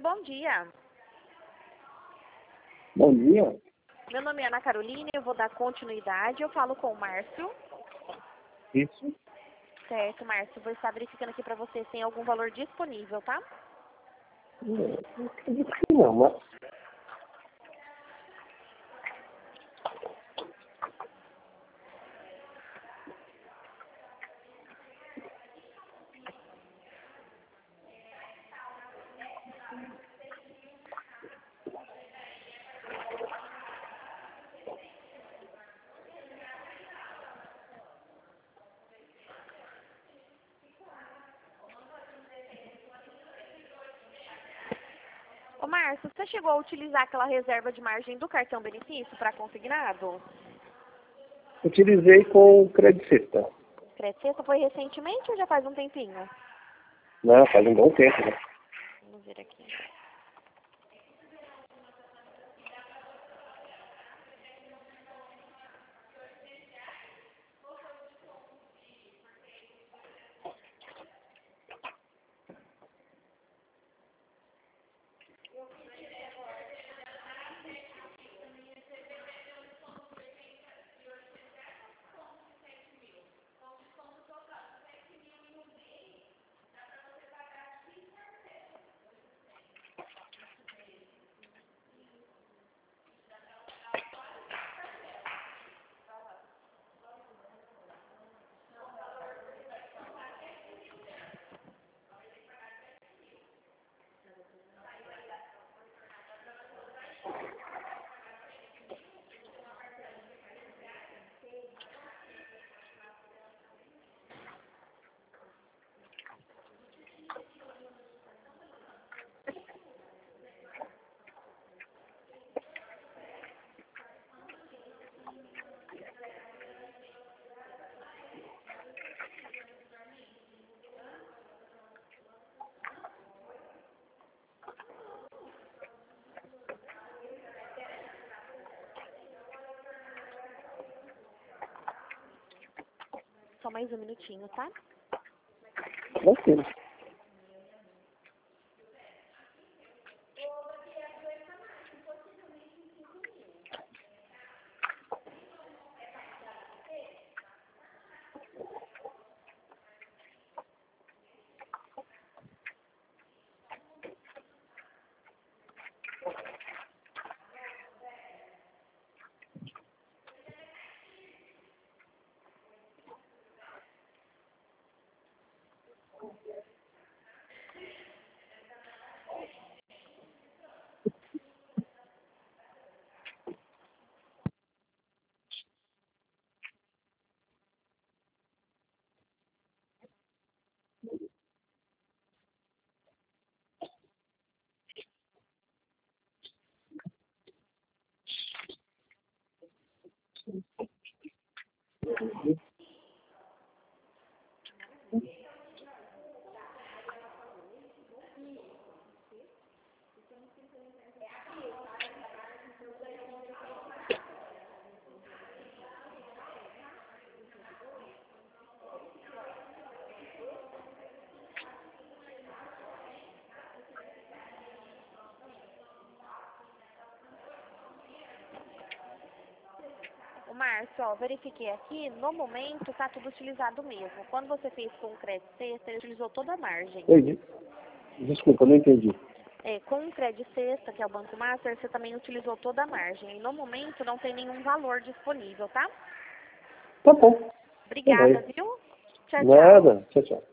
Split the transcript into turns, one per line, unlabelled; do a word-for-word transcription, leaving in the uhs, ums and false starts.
bom dia.
Bom dia.
Meu nome é Ana Carolina, eu vou dar continuidade. Eu falo com o Márcio.
Isso.
Certo, Márcio. Vou estar verificando aqui para você se tem algum valor disponível, tá?
Não, não acredito que não, mas...
Ô, Márcio, você chegou a utilizar aquela reserva de margem do cartão benefício para consignado?
Utilizei com crédito sexta.
Crédito sexta foi recentemente ou já faz um tempinho?
Não, faz um bom tempo, né?
Vamos ver aqui. Só mais um minutinho, tá?
Tranquilo.
Ô, Márcio, ó, verifiquei aqui, no momento tá tudo utilizado mesmo. Quando você fez com o crédito sexta, ele utilizou toda a margem.
Oi, desculpa, não entendi.
É, com o crédito sexta, que é o Banco Master, você também utilizou toda a margem. E no momento não tem nenhum valor disponível, tá?
Tá bom.
Obrigada,
Tá bem.
viu? Tchau, tchau.
Nada. Tchau, tchau.